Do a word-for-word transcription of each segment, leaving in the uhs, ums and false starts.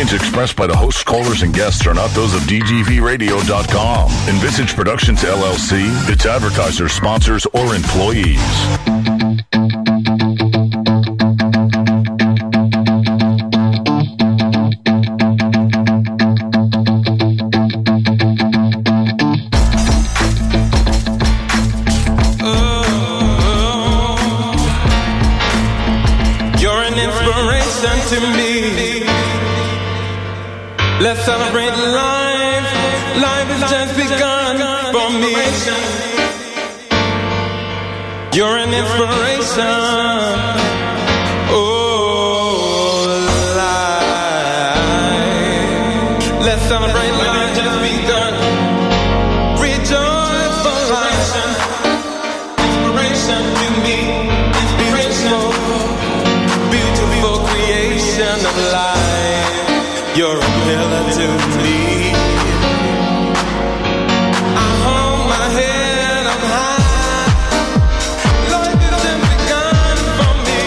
opinions expressed by the hosts, callers, and guests are not those of D G V radio dot com, Envisage Productions L L C, its advertisers, sponsors, or employees. Let's celebrate life. Life has just begun for me. You're an inspiration. Oh, life. Let's celebrate life just begun. Rejoice for life. Inspiration to me. Inspiration. Beautiful creation of life. You're a pillar to me. I hold my head up high. Life has just begun for me.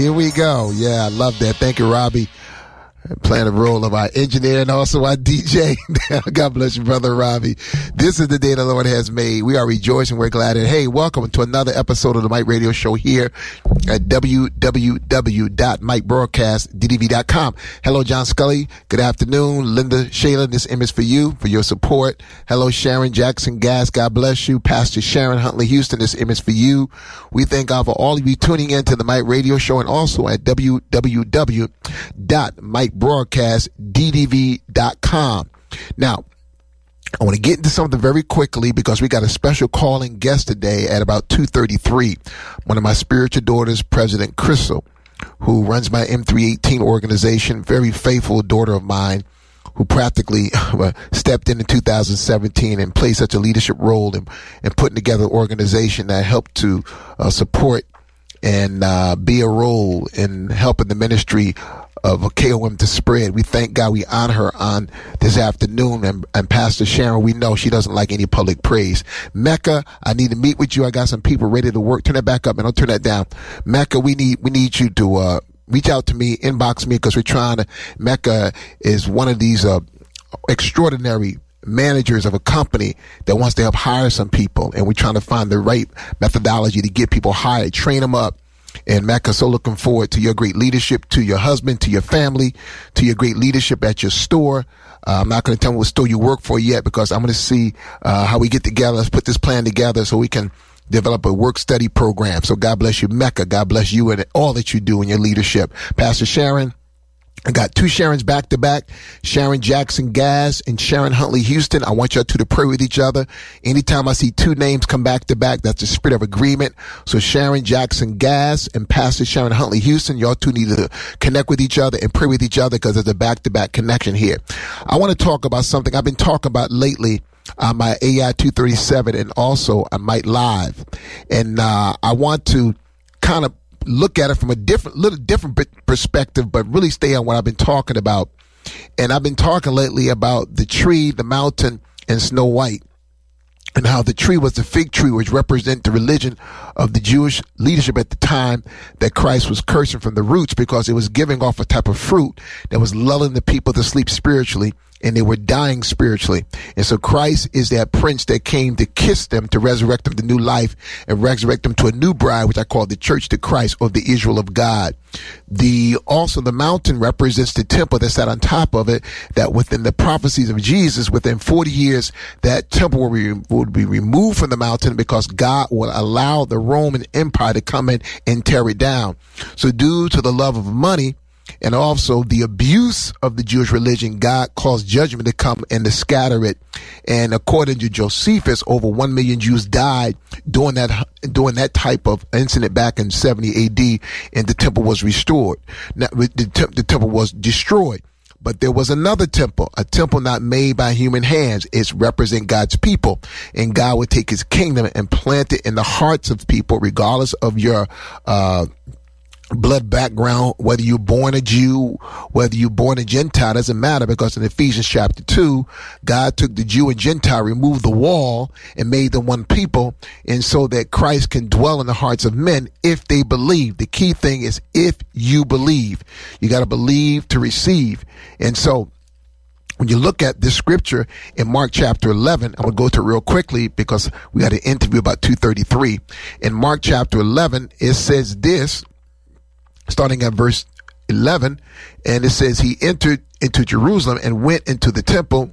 Here we go. Yeah, I love that. Thank you, Robbie. Playing the role of our engineer and also our D J. God bless you, Brother Robbie. This is the day the Lord has made. We are rejoicing. We're glad. And hey, welcome to another episode of the Mike Radio Show here at w w w dot mike broadcast d d v dot com. Hello, John Scully. Good afternoon. Linda Shayla, this image for you, for your support. Hello, Sharon Jackson Gass. God bless you. Pastor Sharon Huntley Houston, this image for you. We thank God for all of you tuning in to the Mike Radio Show and also at w w w dot mike broadcast d d v dot com. Now, I want to get into something very quickly because we got a special calling guest today at about two thirty-three. One of my spiritual daughters, President Crystal, who runs my M three eighteen organization, very faithful daughter of mine, who practically stepped in in two thousand seventeen and played such a leadership role in, in putting together an organization that helped to uh, support and uh, be a role in helping the ministry of K O M to spread. We thank God. We honor her on this afternoon. And, and Pastor Sharon, we know she doesn't like any public praise. Mecca, I need to meet with you. I got some people ready to work. Turn that back up, man. Don't turn that down. Mecca, we need we need you to uh, reach out to me, inbox me, because we're trying to. Mecca is one of these uh, extraordinary managers of a company that wants to help hire some people, and we're trying to find the right methodology to get people hired, train them up. And Mecca, so looking forward to your great leadership, to your husband, to your family, to your great leadership at your store. Uh, I'm not going to tell me what store you work for yet because I'm going to see uh, how we get together. Let's put this plan together so we can develop a work study program. So God bless you, Mecca. God bless you and all that you do in your leadership. Pastor Sharon, I got two Sharons back to back, Sharon Jackson Gass and Sharon Huntley Houston. I want y'all two to pray with each other. Anytime I see two names come back to back, that's the spirit of agreement. So Sharon Jackson Gass and Pastor Sharon Huntley Houston, y'all two need to connect with each other and pray with each other because there's a back to back connection here. I want to talk about something I've been talking about lately on my A I two thirty-seven and also on Mike Live. And uh, I want to kind of look at it from a different, little different perspective, but really stay on what I've been talking about. And I've been talking lately about the tree, the mountain, and Snow White, and how the tree was the fig tree, which represent the religion of the Jewish leadership at the time that Christ was cursing from the roots because it was giving off a type of fruit that was lulling the people to sleep spiritually, and they were dying spiritually. And so Christ is that prince that came to kiss them, to resurrect them to new life and resurrect them to a new bride, which I call the church to Christ, or the Israel of God. The also the mountain represents the temple that sat on top of it, that within the prophecies of Jesus, within forty years, that temple will be, would be removed from the mountain because God will allow the Roman Empire to come in and tear it down. So due to the love of money, and also the abuse of the Jewish religion, God caused judgment to come and to scatter it. And according to Josephus, over one million Jews died during that during that type of incident back in seventy A D, and the temple was restored. Now, the, te- the temple was destroyed. But there was another temple, a temple not made by human hands. It's represent God's people. And God would take his kingdom and plant it in the hearts of people, regardless of your uh blood background, whether you're born a Jew, whether you're born a Gentile, doesn't matter, because in Ephesians chapter two, God took the Jew and Gentile, removed the wall, and made them one people, and so that Christ can dwell in the hearts of men if they believe. The key thing is if you believe. You got to believe to receive. And so when you look at this scripture in Mark chapter eleven, I'm going to go to it real quickly because we got an interview about two thirty-three. In Mark chapter eleven, it says this, starting at verse eleven, and it says, he entered into Jerusalem and went into the temple.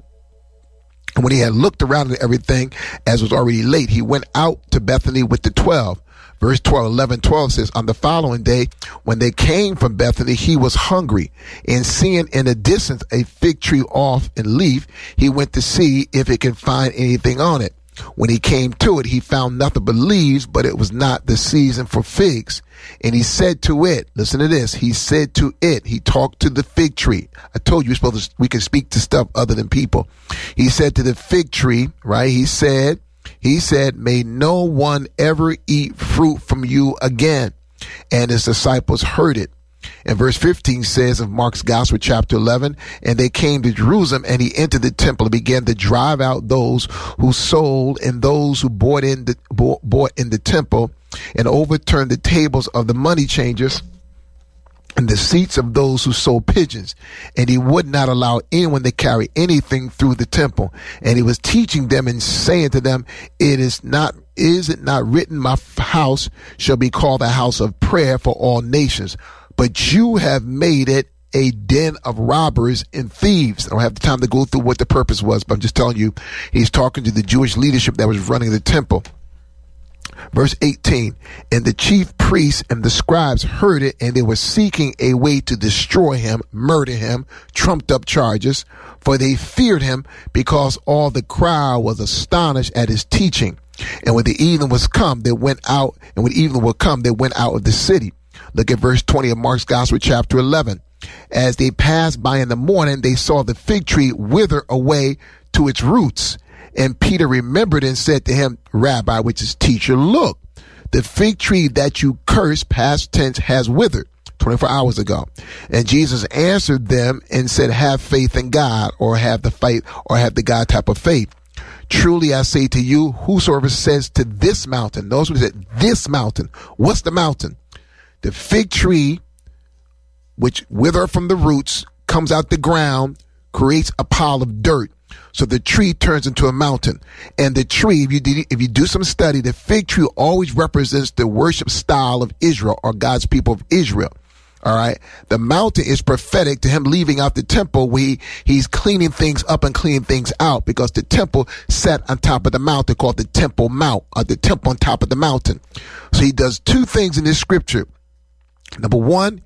And when he had looked around at everything, as was already late, he went out to Bethany with the twelve. Verse twelve, eleven, twelve says, on the following day, when they came from Bethany, he was hungry. And seeing in the distance a fig tree off in leaf, he went to see if he could find anything on it. When he came to it, he found nothing but leaves, but it was not the season for figs. And he said to it, listen to this, he said to it, he talked to the fig tree. I told you we're supposed to, we can speak to stuff other than people. He said to the fig tree, right? He said, he said, may no one ever eat fruit from you again. And his disciples heard it. And verse fifteen says of Mark's Gospel, chapter eleven, and they came to Jerusalem, and he entered the temple and began to drive out those who sold and those who bought in the, bought in the temple, and overturned the tables of the money changers and the seats of those who sold pigeons. And he would not allow anyone to carry anything through the temple. And he was teaching them and saying to them, it is not, is it not written, my house shall be called a house of prayer for all nations, but you have made it a den of robbers and thieves. I don't have the time to go through what the purpose was, but I'm just telling you, he's talking to the Jewish leadership that was running the temple. Verse eighteen, and the chief priests and the scribes heard it, and they were seeking a way to destroy him, murder him, trumped up charges, for they feared him, because all the crowd was astonished at his teaching. And when the evening was come, they went out, and when evening would come, they went out of the city. Look at verse twenty of Mark's Gospel, chapter eleven. As they passed by in the morning, they saw the fig tree wither away to its roots. And Peter remembered and said to him, Rabbi, which is teacher, look, the fig tree that you cursed, past tense, has withered twenty-four hours ago. And Jesus answered them and said, have faith in God, or have the faith, or have the God type of faith. Truly I say to you, whosoever says to this mountain, notice what he said, this mountain. What's the mountain? The fig tree, which wither from the roots, comes out the ground, creates a pile of dirt. So the tree turns into a mountain. And the tree, if you, did, if you do some study, the fig tree always represents the worship style of Israel, or God's people of Israel. All right. The mountain is prophetic to him leaving out the temple, where he, he's cleaning things up and cleaning things out, because the temple sat on top of the mountain, called the Temple Mount, or the temple on top of the mountain. So he does two things in this scripture. Number one,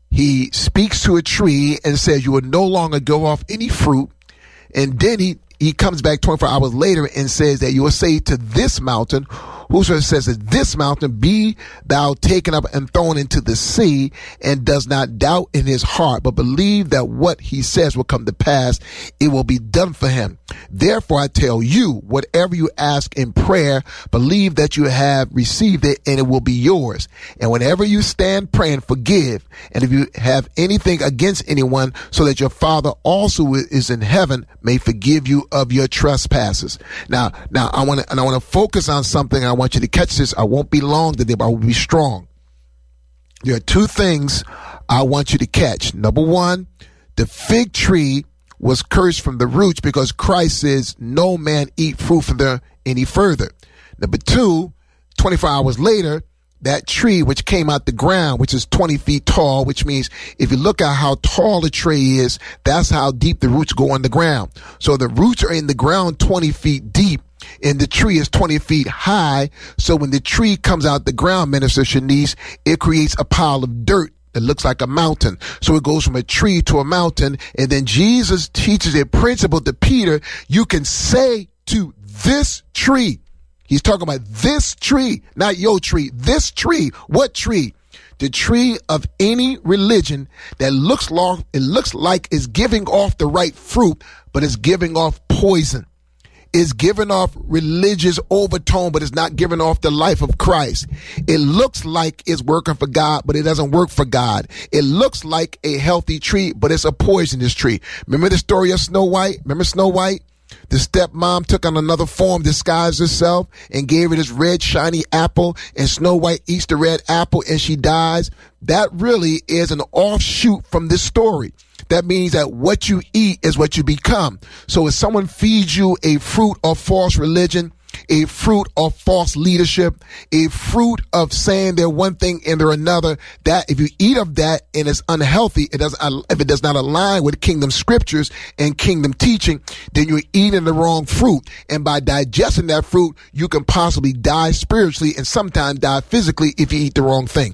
he speaks to a tree and says, you will no longer go off any fruit. And then he, he comes back twenty-four hours later and says that you will say to this mountain, whosoever says that this mountain, be thou taken up and thrown into the sea, and does not doubt in his heart, but believe that what he says will come to pass, it will be done for him. Therefore I tell you, whatever you ask in prayer, believe that you have received it, and it will be yours. And whenever you stand praying, forgive. And if you have anything against anyone, so that your Father also is in heaven may forgive you of your trespasses. Now, now I want to, and I want to focus on something. I want you to catch this. I won't be long today, but I will be strong. There are two things I want you to catch. Number one, the fig tree was cursed from the roots, because Christ says, no man eat fruit from there any further. Number two, twenty-four hours later, that tree which came out the ground, which is twenty feet tall, which means if you look at how tall the tree is, that's how deep the roots go on the ground. So the roots are in the ground twenty feet deep, and the tree is twenty feet high. So when the tree comes out the ground, Minister Shanice, it creates a pile of dirt that looks like a mountain. So it goes from a tree to a mountain. And then Jesus teaches a principle to Peter. You can say to this tree, he's talking about this tree, not your tree, this tree. What tree? The tree of any religion that looks long, it looks like it's giving off the right fruit, but it's giving off poison. Is giving off religious overtone, but it's not giving off the life of Christ. It looks like it's working for God, but it doesn't work for God. It looks like a healthy tree, but it's a poisonous tree. Remember the story of Snow White? Remember Snow White? The stepmom took on another form, disguised herself, and gave her this red, shiny apple, and Snow White eats the red apple and she dies. That really is an offshoot from this story. That means that what you eat is what you become. So if someone feeds you a fruit of false religion, a fruit of false leadership, a fruit of saying they're one thing and they're another, that if you eat of that and it's unhealthy, it doesn't, if it does not align with kingdom scriptures and kingdom teaching, then you're eating the wrong fruit. And by digesting that fruit, you can possibly die spiritually and sometimes die physically if you eat the wrong thing.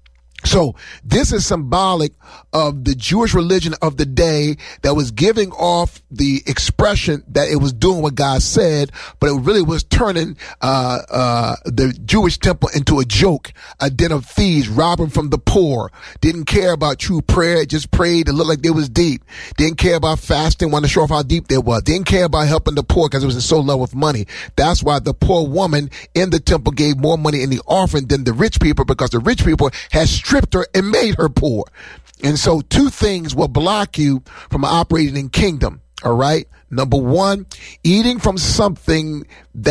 So this is symbolic of the Jewish religion of the day that was giving off the expression that it was doing what God said, but it really was turning uh uh the Jewish temple into a joke, a den of thieves, robbing from the poor. Didn't care about true prayer, just prayed to look like they was deep. Didn't care about fasting, wanted to show off how deep they were. Didn't care about helping the poor because it was in so love with money. That's why the poor woman in the temple gave more money in the offering than the rich people, because the rich people had stripped her and made her poor. And so two things will block you from operating in kingdom. All right. Number one, eating from something that's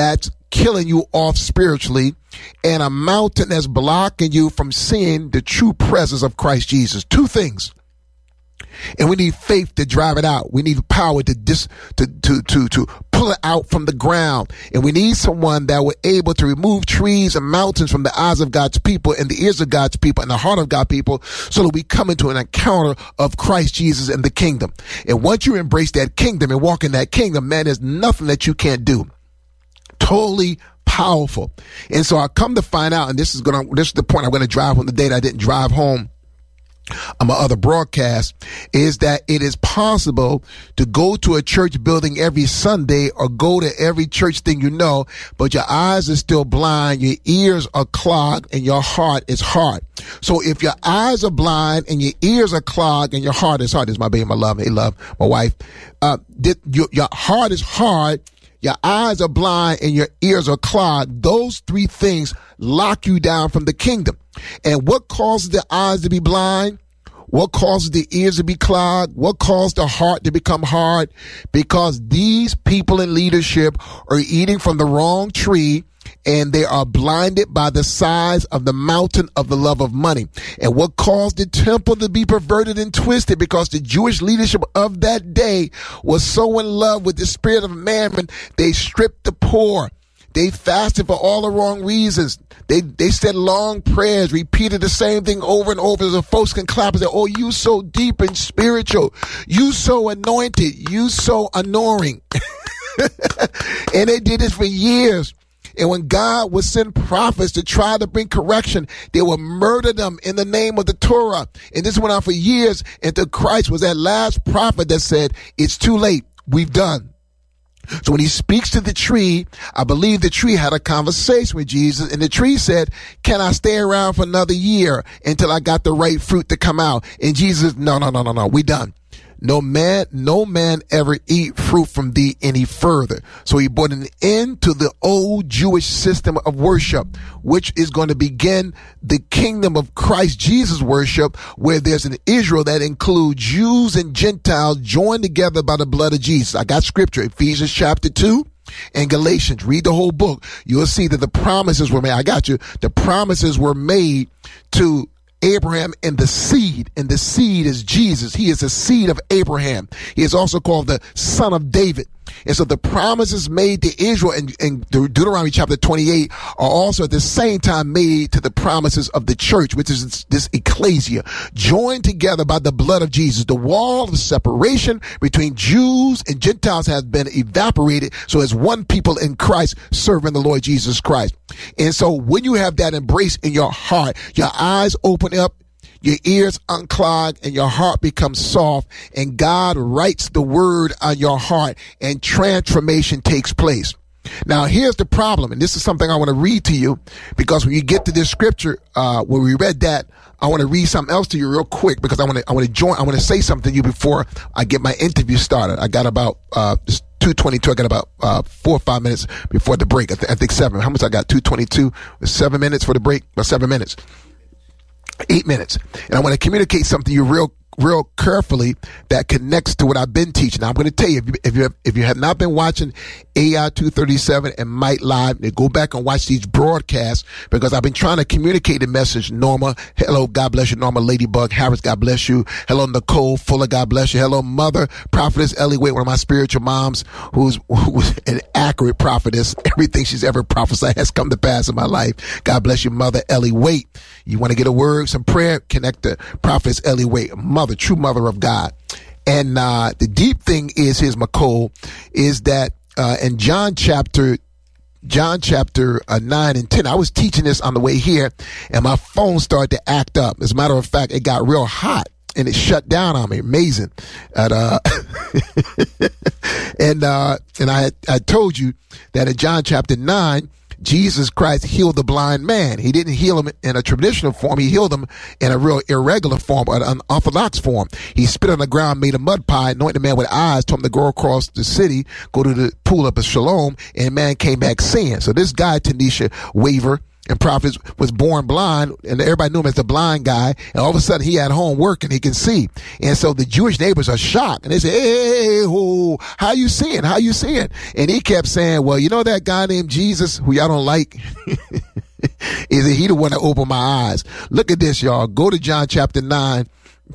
killing you off spiritually, and a mountain that's blocking you from seeing the true presence of Christ Jesus. Two things. And we need faith to drive it out. We need power to dis, to, to, to, to pull it out from the ground. And we need someone that will able to remove trees and mountains from the eyes of God's people and the ears of God's people and the heart of God's people, so that we come into an encounter of Christ Jesus and the kingdom. And once you embrace that kingdom and walk in that kingdom, man, there's nothing that you can't do. Totally powerful. And so I come to find out, and this is gonna, this is the point I'm going to drive home the day that I didn't drive home on my other broadcast, is that it is possible to go to a church building every Sunday or go to every church thing you know, but your eyes are still blind, your ears are clogged, and your heart is hard. So if your eyes are blind and your ears are clogged and your heart is hard, this is my baby, my love, hey love, my wife, uh, your, your heart is hard, your eyes are blind, and your ears are clogged, those three things lock you down from the kingdom. And what causes the eyes to be blind? What causes the ears to be clogged? What causes the heart to become hard? Because these people in leadership are eating from the wrong tree, and they are blinded by the size of the mountain of the love of money. And what caused the temple to be perverted and twisted? Because the Jewish leadership of that day was so in love with the spirit of mammon, they stripped the poor. They fasted for all the wrong reasons. They they said long prayers, repeated the same thing over and over, so folks can clap and say, oh, you so deep and spiritual. You so anointed. You so anointing. And they did this for years. And when God would send prophets to try to bring correction, they would murder them in the name of the Torah. And this went on for years until Christ was that last prophet that said, it's too late. We've done. So when he speaks to the tree, I believe the tree had a conversation with Jesus, and the tree said, can I stay around for another year until I got the right fruit to come out? And Jesus, no, no, no, no, no, we done. No man, no man ever eat fruit from thee any further. So he brought an end to the old Jewish system of worship, which is going to begin the kingdom of Christ Jesus worship, where there's an Israel that includes Jews and Gentiles joined together by the blood of Jesus. I got scripture, Ephesians chapter two. And Galatians, read the whole book. You'll see that the promises were made. I got you. The promises were made to Abraham and the seed, and the seed is Jesus. He is the seed of Abraham. He is also called the son of David. And so the promises made to Israel in, in Deuteronomy chapter twenty-eight are also at the same time made to the promises of the church, which is this ecclesia, joined together by the blood of Jesus. The wall of separation between Jews and Gentiles has been evaporated, so as one people in Christ serving the Lord Jesus Christ. And so when you have that embrace in your heart, your eyes open up, your ears unclog, and your heart becomes soft, and God writes the word on your heart, and transformation takes place. Now, here's the problem, and this is something I want to read to you, because when you get to this scripture, uh, where we read that, I want to read something else to you real quick, because I want to, I want to join, I want to say something to you before I get my interview started. I got about, uh, two twenty-two. I got about, uh, four or five minutes before the break. I, th- I think seven. How much I got? two twenty-two, seven minutes for the break, or seven minutes. Eight minutes. And I want to communicate something to you real, real carefully that connects to what I've been teaching. Now, I'm going to tell you, if you, if you have, if you have not been watching A I two thirty-seven and Might Live, then go back and watch these broadcasts, because I've been trying to communicate the message. Norma, hello, God bless you. Norma Ladybug Harris, God bless you. Hello, Nicole Fuller, God bless you. Hello, Mother Prophetess Ellie Wade, one of my spiritual moms, who's, who's an accurate prophetess. Everything she's ever prophesied has come to pass in my life. God bless you, Mother Ellie Wade. You want to get a word, some prayer, connect to Prophetess Ellie Wade, mother, true mother of God. And uh, the deep thing is, here's McCole, is that uh, in John chapter John chapter uh, nine and ten, I was teaching this on the way here, and my phone started to act up. As a matter of fact, it got real hot, and it shut down on me. Amazing. And, uh, and, uh, and I, I told you that in John chapter nine, Jesus Christ healed the blind man. He didn't heal him in a traditional form. He healed him in a real irregular form, or an unorthodox form. He spit on the ground, made a mud pie, anointed the man with eyes, told him to go across the city, go to the pool up at Shalom, and the man came back seeing. So this guy, Tanisha Waver, and prophets was born blind, and everybody knew him as the blind guy, and all of a sudden he had home work and he can see. And so the Jewish neighbors are shocked, and they say, hey, oh, how you seeing? How you seeing? And he kept saying, well, you know that guy named Jesus, who y'all don't like? Is it he the one that opened my eyes? Look at this, y'all. Go to John chapter nine.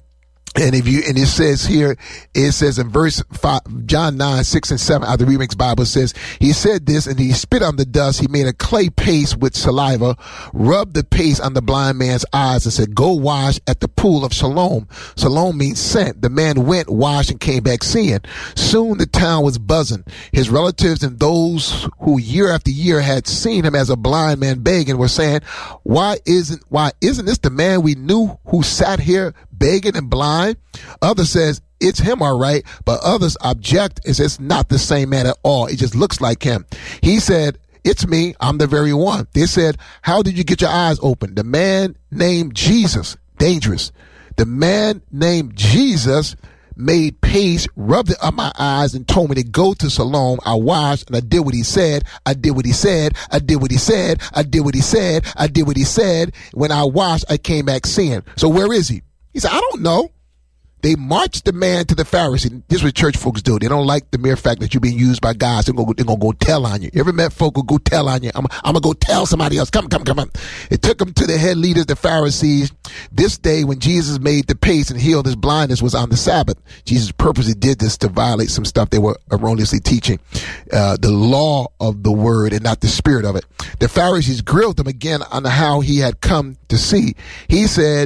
And if you, and it says here, it says in verse five, John nine, six and seven, out of the Remix Bible says, he said this, and he spit on the dust. He made a clay paste with saliva, rubbed the paste on the blind man's eyes, and said, go wash at the pool of Siloam. Siloam means sent. The man went, washed, and came back seeing. Soon the town was buzzing. His relatives and those who year after year had seen him as a blind man begging were saying, why isn't, why isn't this the man we knew who sat here begging and blind? Others says it's him, all right, but others object and says it's not the same man at all. It just looks like him. He said, it's me. I'm the very one. They said, how did you get your eyes open? The man named Jesus, dangerous. The man named Jesus made paste, rubbed it on my eyes, and told me to go to Siloam. I washed, and I did what he said. I did what he said. I did what he said. I did what he said. I did what he said. When I washed, I came back seeing. So where is he? He said, I don't know. They marched the man to the Pharisee. This is what church folks do. They don't like the mere fact that you're being used by God. They're going to go tell on you. You ever met folk who go tell on you? I'm, I'm going to go tell somebody else. Come, come, come on. It took them to the head leaders, the Pharisees. This day when Jesus made the paste and healed his blindness was on the Sabbath. Jesus purposely did this to violate some stuff they were erroneously teaching. Uh, the law of the word and not the spirit of it. The Pharisees grilled him again on how he had come to see. He said,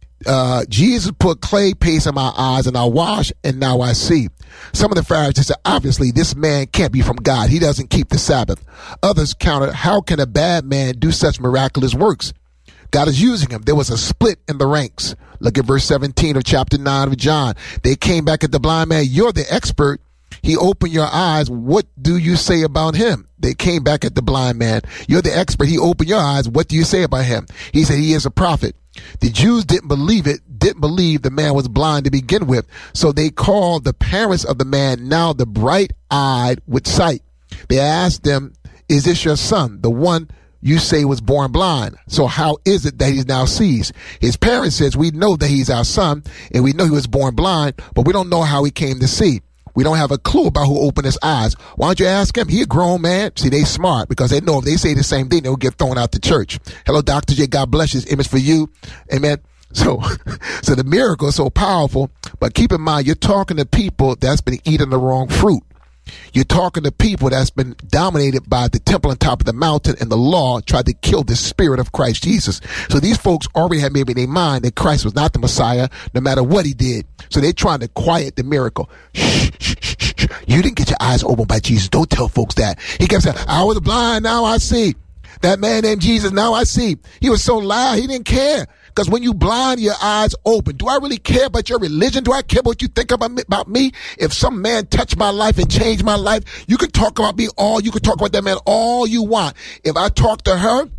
Uh, Jesus put clay paste in my eyes and I washed and now I see. Some of the Pharisees said, obviously this man can't be from God. He doesn't keep the Sabbath. Others countered, how can a bad man do such miraculous works? God is using him. There was a split in the ranks. Look at verse seventeen of chapter nine of John. They came back at the blind man. You're the expert. He opened your eyes. What do you say about him? They came back at the blind man. You're the expert. He opened your eyes. What do you say about him? He said he is a prophet. The Jews didn't believe it, didn't believe the man was blind to begin with. So they called the parents of the man, now the bright-eyed with sight. They asked them, is this your son, the one you say was born blind? So how is it that he now sees? His parents says, we know that he's our son, and we know he was born blind, but we don't know how he came to see. We don't have a clue about who opened his eyes. Why don't you ask him? He a grown man. See, they smart because they know if they say the same thing, they'll get thrown out the church. Hello, Doctor J. God bless his image for you. Amen. So, so the miracle is so powerful, but keep in mind, you're talking to people that's been eating the wrong fruit. You're talking to people that's been dominated by the temple on top of the mountain, and the law tried to kill the spirit of Christ Jesus. So these folks already had maybe in their mind that Christ was not the Messiah, no matter what he did. So they're trying to quiet the miracle. Shh, shh, shh, shh. You didn't get your eyes opened by Jesus. Don't tell folks that. He kept saying, I was blind, now I see. That man named Jesus, now I see. He was so loud, he didn't care. Because when you blind, your eyes open. Do I really care about your religion? Do I care what you think about me, about me? If some man touched my life and changed my life, you can talk about me all, you can talk about that man all you want. If I talk to her,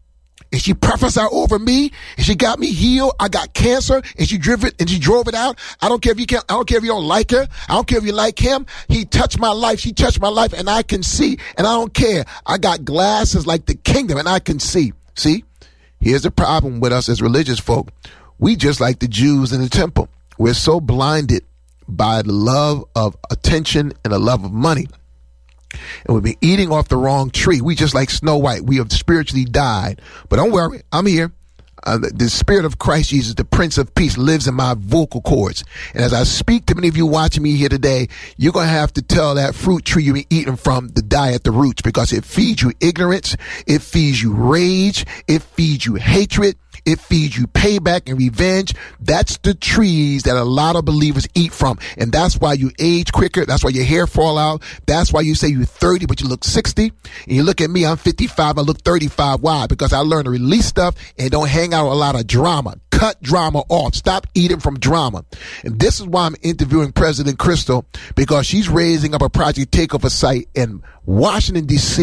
and she prophesied over me, and she got me healed, I got cancer, and she drove it, and she drove it out. I don't care if you can, I don't care if you don't like her. I don't care if you like him. He touched my life. She touched my life, and I can see, and I don't care. I got glasses like the kingdom, and I can see. See? Here's the problem with us as religious folk. We just like the Jews in the temple. We're so blinded by the love of attention and the love of money. And we've been eating off the wrong tree. We just like Snow White. We have spiritually died. But don't worry, I'm here. Uh, the, the spirit of Christ Jesus, the Prince of Peace, lives in my vocal cords. And as I speak to many of you watching me here today, you're going to have to tell that fruit tree you've been eating from to die at the roots, because it feeds you ignorance. It feeds you rage. It feeds you hatred. It feeds you payback and revenge. That's the trees that a lot of believers eat from. And that's why you age quicker. That's why your hair fall out. That's why you say you're thirty, but you look sixty. And you look at me, I'm fifty-five. I look thirty-five. Why? Because I learned to release stuff and don't hang out with a lot of drama. Cut drama off. Stop eating from drama. And this is why I'm interviewing President Crystal, because she's raising up a Project Takeover site in Washington, D C,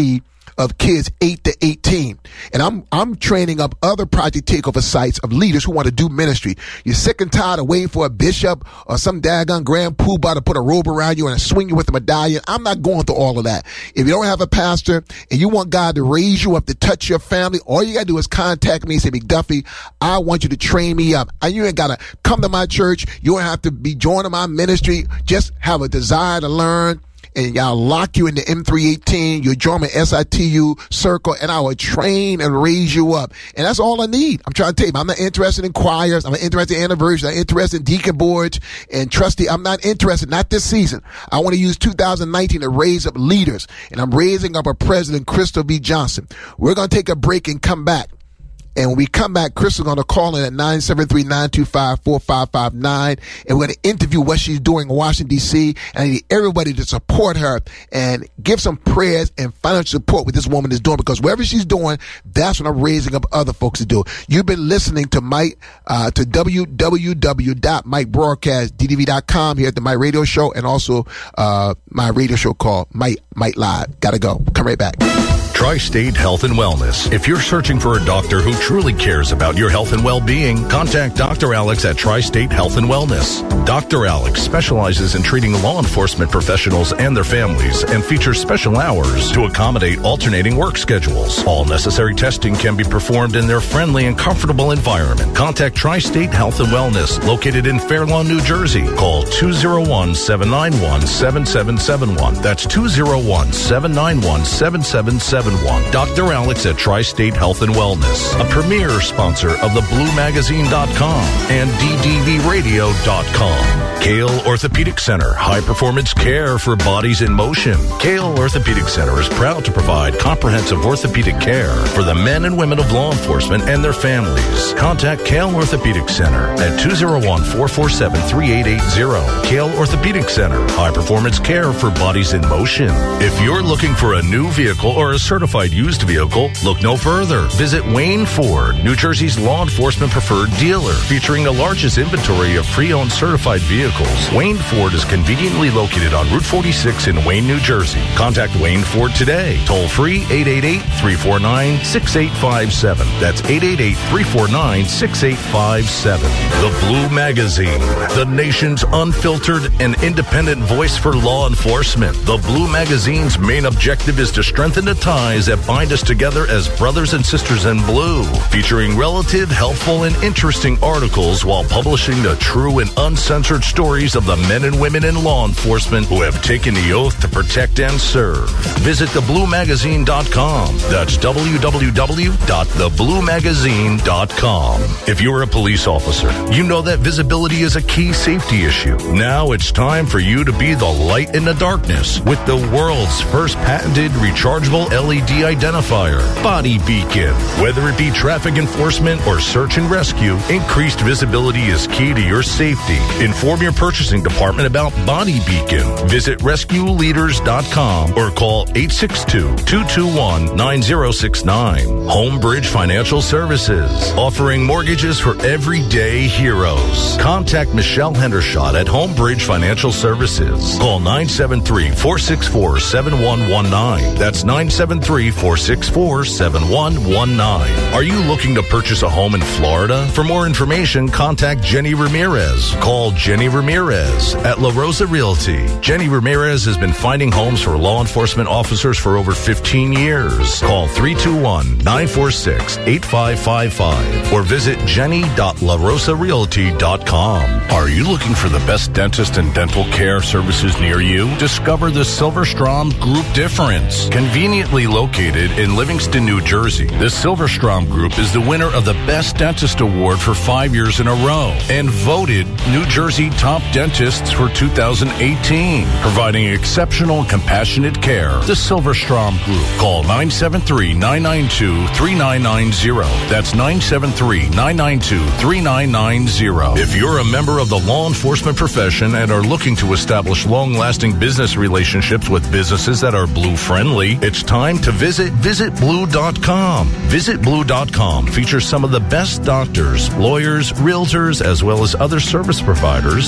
of kids eight to eighteen. And I'm I'm training up other project takeover sites of leaders who want to do ministry. You're sick and tired of waiting for a bishop or some daggone grand poobah to put a robe around you and swing you with a medallion. I'm not going through all of that. If you don't have a pastor and you want God to raise you up to touch your family, all you got to do is contact me and say, McDuffie, I want you to train me up. And you ain't got to come to my church. You don't have to be joining my ministry. Just have a desire to learn. And I'll lock you into M three eighteen. You'll join my S I T U circle, and I will train and raise you up. And that's all I need. I'm trying to tell you, I'm not interested in choirs. I'm not interested in anniversaries. I'm not interested in deacon boards and trustee. I'm not interested, not this season. I want to use two thousand nineteen to raise up leaders. And I'm raising up a president, Crystal B. Johnson. We're going to take a break and come back. And when we come back, Crystal's going to call in at nine seven three, nine two five, four five five nine. And we're going to interview what she's doing in Washington, D C. And I need everybody to support her and give some prayers and financial support what this woman is doing. Because wherever she's doing, that's what I'm raising up other folks to do. You've been listening to Mike, uh, to w w w dot mike broadcast d d v dot com here at the Mike Radio Show. And also, uh, my radio show called Mike, Mike Live. Gotta go. Come right back. Tri-State Health and Wellness. If you're searching for a doctor who truly cares about your health and well-being, contact Doctor Alex at Tri-State Health and Wellness. Doctor Alex specializes in treating law enforcement professionals and their families and features special hours to accommodate alternating work schedules. All necessary testing can be performed in their friendly and comfortable environment. Contact Tri-State Health and Wellness, located in Fair Lawn, New Jersey. Call two oh one, seven nine one, seven seven seven one. That's two oh one, seven nine one, seven seven seven one. Doctor Alex at Tri-State Health and Wellness, a premier sponsor of the blue magazine dot com and D D V radio dot com. Kale Orthopedic Center, high performance care for bodies in motion. Kale Orthopedic Center is proud to provide comprehensive orthopedic care for the men and women of law enforcement and their families. Contact Kale Orthopedic Center at two oh one, four four seven, three eight eight oh. Kale Orthopedic Center, high performance care for bodies in motion. If you're looking for a new vehicle or a certified used vehicle, look no further. Visit Wayne Ford, New Jersey's law enforcement preferred dealer, featuring the largest inventory of pre-owned certified vehicles. Wayne Ford is conveniently located on Route forty-six in Wayne, New Jersey. Contact Wayne Ford today. Toll free eight eight eight, three four nine, six eight five seven. That's eight eight eight, three four nine, six eight five seven. The Blue Magazine, the nation's unfiltered and independent voice for law enforcement. The Blue Magazine's main objective is to strengthen the ties that bind us together as brothers and sisters in blue, featuring relative, helpful, and interesting articles while publishing the true and uncensored stories of the men and women in law enforcement who have taken the oath to protect and serve. Visit the blue magazine dot com. That's w w w dot the blue magazine dot com. If you're a police officer, you know that visibility is a key safety issue. Now it's time for you to be the light in the darkness with the world's first patented rechargeable L E D identifier, Body Beacon. Whether it be traffic enforcement or search and rescue, increased visibility is key to your safety. Inform your purchasing department about Body Beacon. Visit rescue leaders dot com or call eight six two, two two one, nine zero six nine. Homebridge Financial Services, offering mortgages for everyday heroes. Contact Michelle Hendershot at Homebridge Financial Services. Call nine seven three, four six four, seven one one nine. That's nine seven three, four six four, seven one one nine. Are you looking to purchase a home in Florida? For more information, contact Jenny Ramirez. Call Jenny Ramirez at La Rosa Realty. Jenny Ramirez has been finding homes for law enforcement officers for over fifteen years. Call three two one, nine four six, eight five five five or visit jenny dot la rosa realty dot com. Are you looking for the best dentist and dental care services near you? Discover the Silverstrom Group difference. Conveniently located in Livingston, New Jersey, the Silverstrom Group is the winner of the Best Dentist Award for five years in a row and voted New Jersey Top Dentists for two thousand eighteen, providing exceptional and compassionate care. The Silverstrom Group. Call nine seven three, nine nine two, three nine nine zero. That's nine seven three, nine nine two, three nine nine zero. If you're a member of the law enforcement profession and are looking to establish long-lasting business relationships with businesses that are blue-friendly, it's time to visit visit blue dot com. visit blue dot com features some of the best doctors, lawyers, realtors, as well as other service providers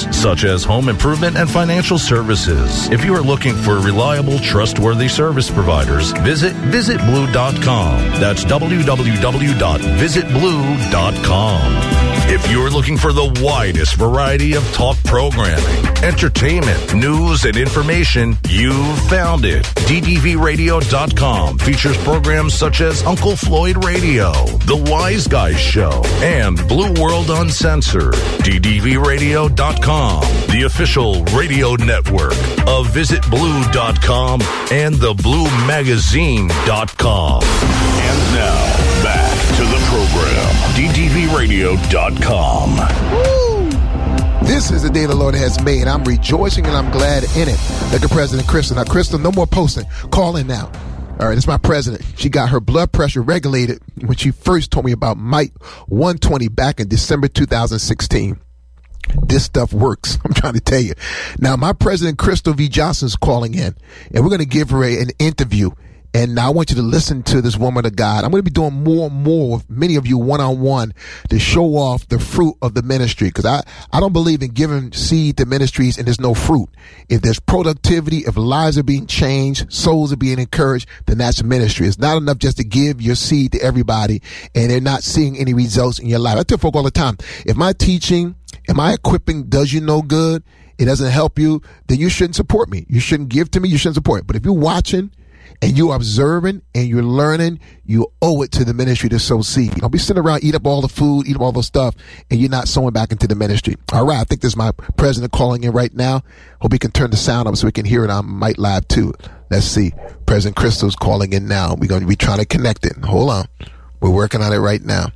such as home improvement and financial services. If you are looking for reliable, trustworthy service providers, visit visit blue dot com. That's w w w dot visit blue dot com. If you're looking for the widest variety of talk programming, entertainment, news, and information, you've found it. D D V radio dot com features programs such as Uncle Floyd Radio, The Wise Guys Show, and Blue World Uncensored. D D V radio dot com, the official radio network of visit blue dot com and the blue magazine dot com. And now, back to the program. D D V radio dot com. Woo! This is the day the Lord has made. I'm rejoicing and I'm glad in it. Look at President Crystal. Now, Crystal, no more posting. Call in now. All right, it's my president. She got her blood pressure regulated when she first told me about Mike one twenty back in December two thousand sixteen. This stuff works. I'm trying to tell you. Now, my president, Crystal V. Johnson's calling in, and we're going to give her a, an interview. And now I want you to listen to this woman of God. I'm going to be doing more and more with many of you one-on-one to show off the fruit of the ministry. Because I, I don't believe in giving seed to ministries and there's no fruit. If there's productivity, if lives are being changed, souls are being encouraged, then that's ministry. It's not enough just to give your seed to everybody and they're not seeing any results in your life. I tell folk all the time, if my teaching, if my equipping does you no good, it doesn't help you, then you shouldn't support me. You shouldn't give to me. You shouldn't support it. But if you're watching, and you're observing and you're learning, you owe it to the ministry to sow seed. Don't be sitting around, eat up all the food, eat up all the stuff, and you're not sowing back into the ministry. All right, I think this is my president calling in right now. Hope he can turn the sound up so we can hear it on Mike Live too. Let's see. President Crystal's calling in now. We're going to be trying to connect it. Hold on. We're working on it right now.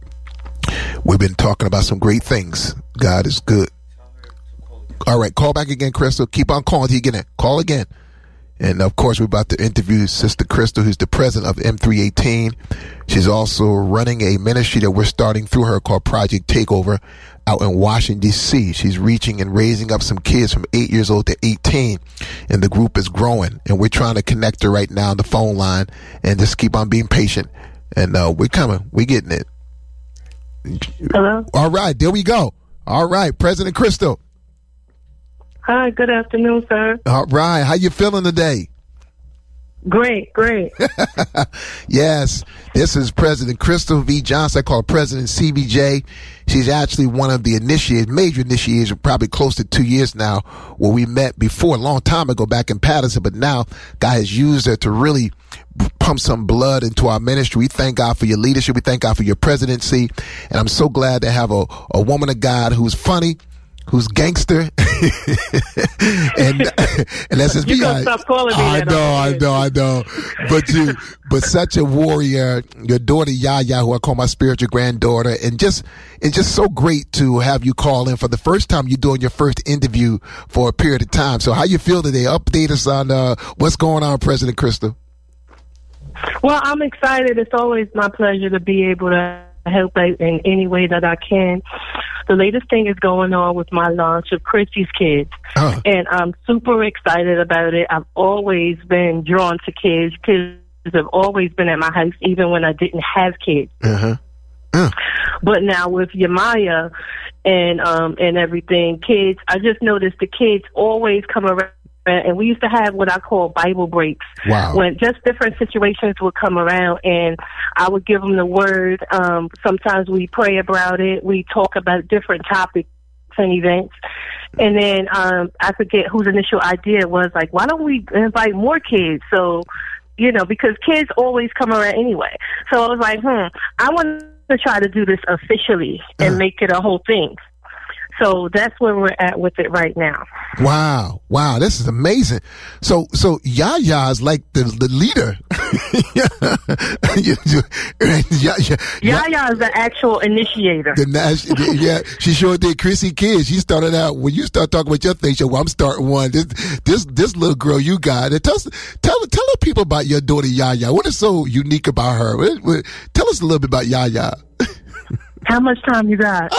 We've been talking about some great things. God is good. All right, call back again, Crystal. Keep on calling till you get in. Call again. And, of course, we're about to interview Sister Crystal, who's the president of M three eighteen. She's also running a ministry that we're starting through her called Project Takeover out in Washington, D C. She's reaching and raising up some kids from eight years old to eighteen, and the group is growing. And we're trying to connect her right now on the phone line and just keep on being patient. And uh, we're coming. We're getting it. Hello? All right. There we go. All right. President Crystal. Hi, good afternoon, sir. All right. How you feeling today? Great, great. Yes, this is President Crystal V. Johnson. I call her President C B J. She's actually one of the initiators, major initiators, probably close to two years now, where we met before, a long time ago back in Patterson, but now God has used her to really pump some blood into our ministry. We thank God for your leadership. We thank God for your presidency. And I'm so glad to have a, a woman of God who's funny, who's gangster, and and let's just you be gonna honest. stop calling me I that, know, okay? I know, I know. But you, but such a warrior. Your daughter Yaya, who I call my spiritual granddaughter, and just it's just so great to have you call in for the first time. You're doing your first interview for a period of time. So how you feel today? Update us on uh, what's going on, President Crystal. Well, I'm excited. It's always my pleasure to be able to help out in any way that I can. The latest thing is going on with my launch of Chrissy's Kids, Uh. and I'm super excited about it. I've always been drawn to kids. Kids have always been at my house, even when I didn't have kids. Uh-huh. Uh. But now with Yamaya and um and everything, kids, I just noticed the kids always come around. And we used to have what I call Bible breaks. Wow. When just different situations would come around and I would give them the word. Um, sometimes we pray about it. We talk about different topics and events. And then um, I forget whose initial idea was like, why don't we invite more kids? So, you know, because kids always come around anyway. So I was like, hmm, I want to try to do this officially and uh. make it a whole thing. So that's where we're at with it right now. Wow. Wow. This is amazing. So, so Yaya is like the, the leader. Yaya is the actual initiator. The, yeah, she sure did. Chrissy Kids. She started out, when you start talking about your thing, she said, well, I'm starting one. This, this, this little girl you got. And tell us, tell, tell the people about your daughter Yaya. What is so unique about her? What, what, tell us a little bit about Yaya. How much time you got?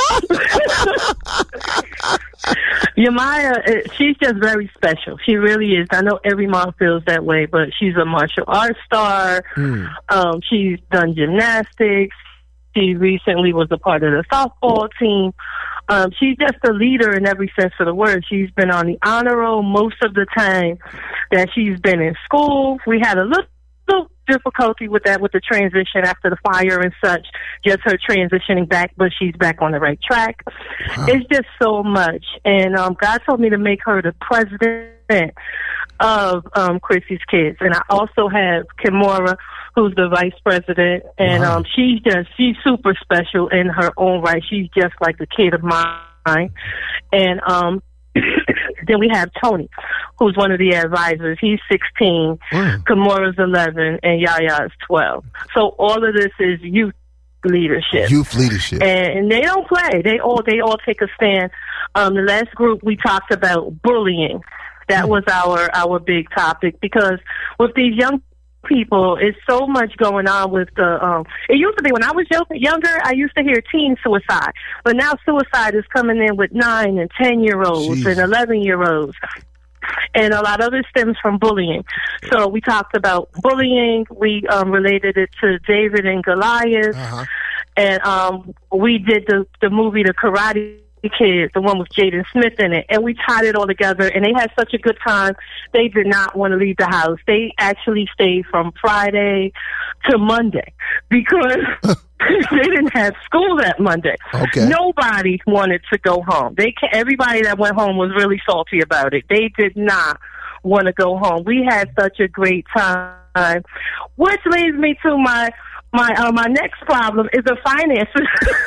Yamaya, she's just very special. She really is. I know every mom feels that way, but she's a martial arts star. Mm. Um, she's done gymnastics. She recently was a part of the softball team. Um, she's just a leader in every sense of the word. She's been on the honor roll most of the time that she's been in school. We had a little difficulty with that, with the transition after the fire and such, just her transitioning back, but she's back on the right track. Wow. It's just so much. And um, God told me to make her the president of um, Chrissy's Kids. And I also have Kimora, who's the vice president, and wow. um, she's just, she's super special in her own right. She's just like a kid of mine. And um, then we have Tony, who's one of the advisors. He's sixteen, mm. Kimora's eleven, and Yaya is twelve. So all of this is youth leadership. Youth leadership. And, and they don't play. They all they all take a stand. Um, the last group we talked about bullying. That mm. was our our big topic, because with these young people, it's so much going on with the, um, it used to be when I was younger, I used to hear teen suicide, but now suicide is coming in with nine and ten year olds and eleven year olds. And a lot of it stems from bullying. So we talked about bullying. We um, related it to David and Goliath. Uh-huh. And um, we did the, the movie, The Karate Kid, the one with Jaden Smith in it, and we tied it all together, and they had such a good time. They did not want to leave the house. They actually stayed from Friday to Monday because they didn't have school that Monday. Okay. Nobody wanted to go home. They everybody that went home was really salty about it. They did not want to go home. We had such a great time, which leads me to my my uh, my next problem is the finances.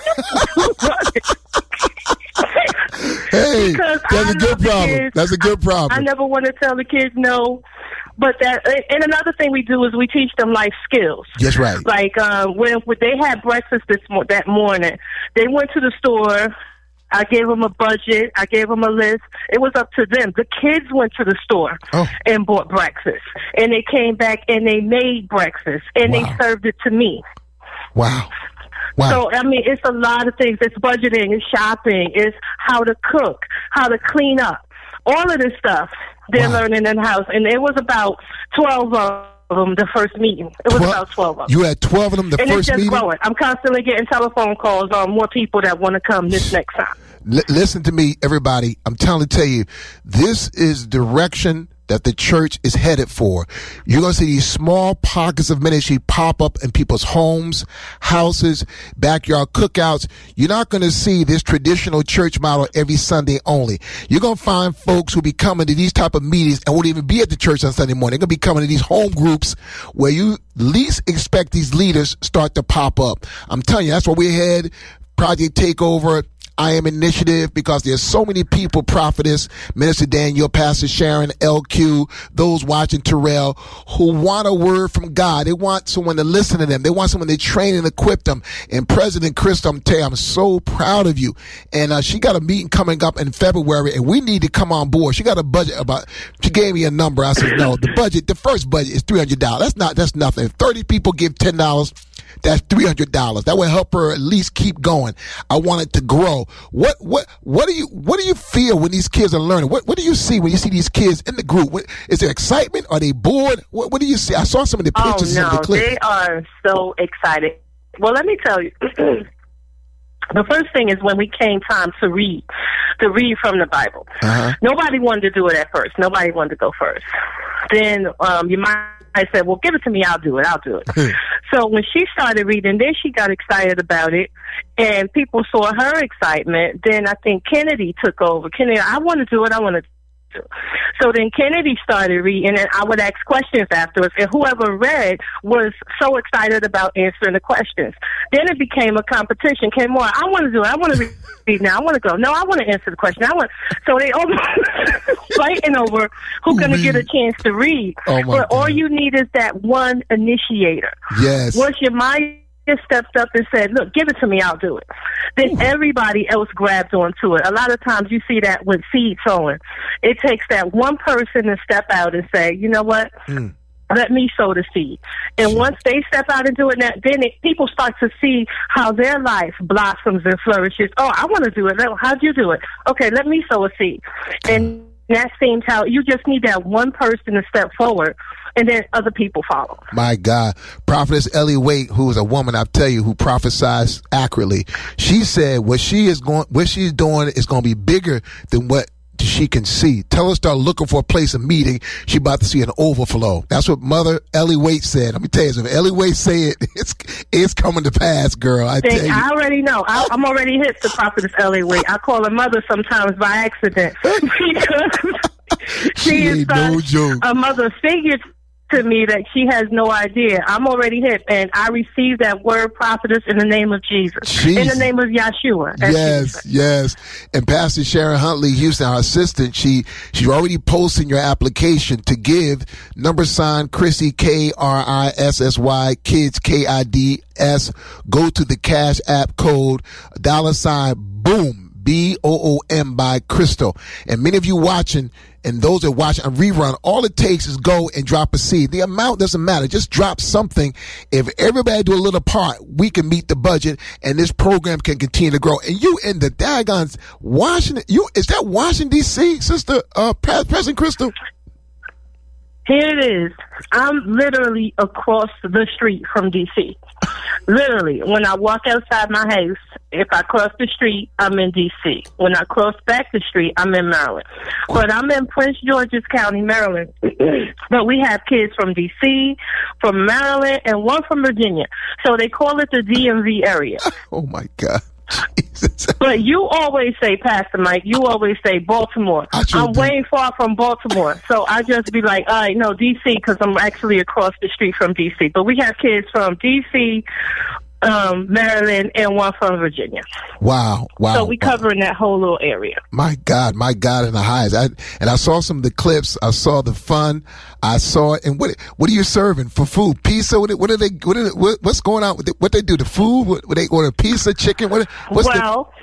Hey, that's I a good problem. Kids. That's a good problem. I, I never want to tell the kids no, but that. And another thing we do is we teach them life skills. That's right. Like um, when, when they had breakfast this mo- that morning, they went to the store. I gave them a budget. I gave them a list. It was up to them. The kids went to the store oh. and bought breakfast, and they came back and they made breakfast, and wow. they served it to me. Wow. Wow. So, I mean, it's a lot of things. It's budgeting, it's shopping, it's how to cook, how to clean up. All of this stuff they're wow. learning in the house. And it was about twelve of them the first meeting. It was twelve, about twelve of them. You had twelve of them the and first meeting? And it's just growing. I'm constantly getting telephone calls on more people that want to come this next time. L- listen to me, everybody. I'm telling to tell you, this is direction that the church is headed for. You're going to see these small pockets of ministry pop up in people's homes, houses, backyard cookouts. You're not going to see this traditional church model every Sunday only. You're going to find folks who be coming to these type of meetings and won't even be at the church on Sunday morning. They're going to be coming to these home groups where you least expect these leaders start to pop up. I'm telling you, that's where we head. Project Takeover, I Am Initiative, because there's so many people, Prophetess, Minister Daniel, Pastor Sharon, L Q, those watching Terrell, who want a word from God. They want someone to listen to them. They want someone to train and equip them. And President Crystal, I'm telling you, I'm so proud of you. And uh, she got a meeting coming up in February, and we need to come on board. She got a budget about, she gave me a number. I said, no, the budget, the first budget is three hundred dollars. That's not, that's nothing. If thirty people give ten dollars, that's three hundred dollars. That will help her at least keep going. I want it to grow. What what what do you what do you feel when these kids are learning? What what do you see when you see these kids in the group? What, is there excitement? Are they bored? What what do you see? I saw some of the pictures. Oh no, of the clips. They are so excited. Well, let me tell you. The first thing is when we came time to read, to read from the Bible. Uh-huh. Nobody wanted to do it at first. Nobody wanted to go first. Then um, you might I said, well, give it to me. I'll do it. I'll do it. So when she started reading, then she got excited about it, and people saw her excitement. Then I think Kennedy took over. Kennedy, I want to do it. I want to do it. So then Kennedy started reading, and I would ask questions afterwards, and whoever read was so excited about answering the questions. Then it became a competition. Came on, I want to do it. I want to read now. I want to go. No, I want to answer the question. I want. So they almost fighting over who's going to get a chance to read. Oh but God. All you need is that one initiator. Yes. Once your mind stepped up and said, look, give it to me, I'll do it. Then Ooh. Everybody else grabbed onto it. A lot of times you see that with seed sowing. It takes that one person to step out and say, you know what? Mm. Let me sow the seed. And once they step out and do it, then it, people start to see how their life blossoms and flourishes. Oh, I want to do it. How'd you do it? Okay, let me sow a seed. And that same child. You just need that one person to step forward, and then other people follow. My God. Prophetess Ellie Waite, who is a woman, I tell you, who prophesies accurately. She said what she is going, what she's doing is going to be bigger than what she can see. Tell her start looking for a place of meeting. She about to see an overflow. That's what Mother Ellie Waite said. Let me tell you, if Ellie Waite say it, it's it's coming to pass, girl. I tell you. I already know. I, I'm already hit to Prophetess Ellie Waite. I call her mother sometimes by accident because she, she is ain't such no joke. a mother figure to me that she has no idea. I'm already hit, and I received that word, prophetess, in the name of Jesus, Jesus. in the name of Yeshua. Yes, yes. And Pastor Sharon Huntley Houston, our assistant, she she's already posting your application to give. Number sign Chrissy, K R I S S Y, kids, K I D S. Go to the Cash App code, dollar sign, boom, B O O M by Crystal. And many of you watching, and those that watch a rerun, all it takes is go and drop a seed. The amount doesn't matter. Just drop something. If everybody do a little part, we can meet the budget, and this program can continue to grow. And you in the daggone Washington, you is that Washington, D C, Sister uh, President Crystal? Here it is. I'm literally across the street from D C. Literally, when I walk outside my house, if I cross the street, I'm in D C. When I cross back the street, I'm in Maryland. But I'm in Prince George's County, Maryland. But we have kids from D C, from Maryland, and one from Virginia. So they call it the D M V area. Oh, my God. Jesus. But you always say, Pastor Mike, you always say Baltimore. I'm do. way far from Baltimore. So I just be like, all right, no, D C, because I'm actually across the street from D C. But we have kids from D C, um, Maryland, and one from Virginia. Wow, wow. So we wow. covering that whole little area. My God, my God in the highest. I, and I saw some of the clips. I saw the fun. I saw it. And what what are you serving for food? Pizza? What, what are they? What are, what, what's going on with it? What they do? The food? What, what they order? Pizza, chicken? What? What's well.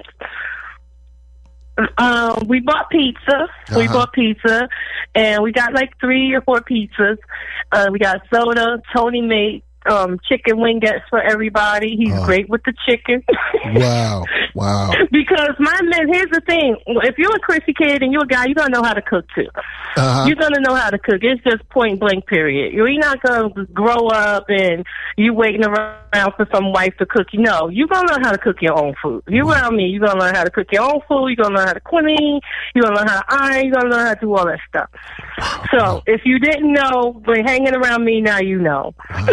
The- Um, we bought pizza. Uh-huh. We bought pizza, and we got like three or four pizzas. Uh, we got soda. Tony made um, chicken wingettes for everybody. He's oh. great with the chicken. Wow, wow. Because my man, here's the thing: if you're a Chrissy kid and you're a guy, you're gonna know how to cook too. Uh-huh. You're gonna know how to cook. It's just point blank. Period. You're not gonna grow up and you waiting around for some wife to cook you. No, you're gonna learn how to cook your own food. You around me, you're gonna learn how to cook your own food. You're gonna learn how to clean. You're gonna learn how to iron. You're gonna learn how to do all that stuff. So if you didn't know, but hanging around me now, you know.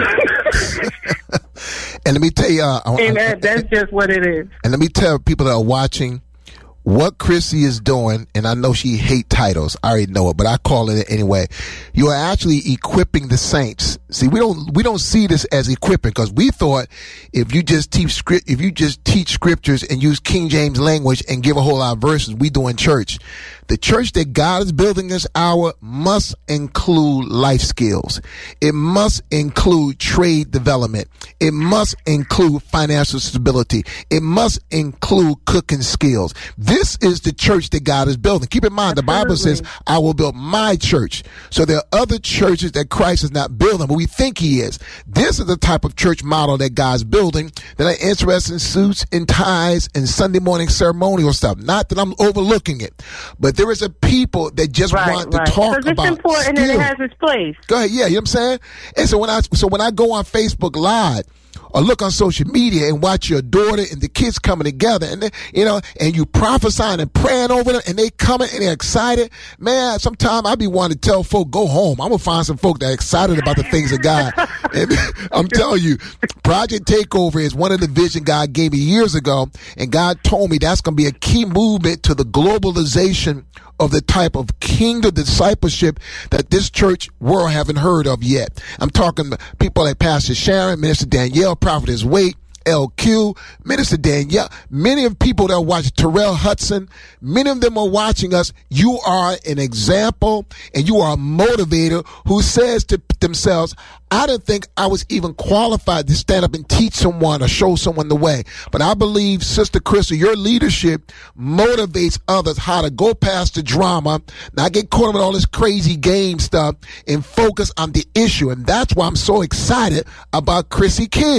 And let me tell you, uh, and that, that's just what it is. And let me tell people that are watching what Chrissy is doing, and I know she hate titles. I already know it, but I call it anyway. You are actually equipping the saints. See, we don't we don't see this as equipping because we thought if you just teach script, if you just teach scriptures and use King James language and give a whole lot of verses, we doing church. The church that God is building this hour must include life skills. It must include trade development. It must include financial stability. It must include cooking skills. This is the church that God is building. Keep in mind, Absolutely. The Bible says, I will build my church. So there are other churches that Christ is not building, but we think he is. This is the type of church model that God's building that are interested in suits and ties and Sunday morning ceremonial stuff. Not that I'm overlooking it, but there is a people that just right, want to right. talk it's about important skill. And it has its place. Go ahead, yeah, you know what I'm saying? And so when I so when I go on Facebook Live or look on social media and watch your daughter and the kids coming together, and they, you know, and you prophesying and praying over them, and they coming and they're excited, man. Sometimes I be wanting to tell folk go home. I'm gonna find some folk that are excited about the things of God. And I'm telling you, Project Takeover is one of the vision God gave me years ago, and God told me that's gonna be a key movement to the globalization of the type of kingdom discipleship that this church world haven't heard of yet. I'm talking people like Pastor Sharon, Minister Danielle, Prophetess Waite, L Q, Minister Danielle, many of people that watch Terrell Hudson, many of them are watching us. You are an example and you are a motivator who says to themselves, I didn't think I was even qualified to stand up and teach someone or show someone the way. But I believe, Sister Crystal, your leadership motivates others how to go past the drama, not get caught up in all this crazy game stuff, and focus on the issue. And that's why I'm so excited about Chrissy Kids.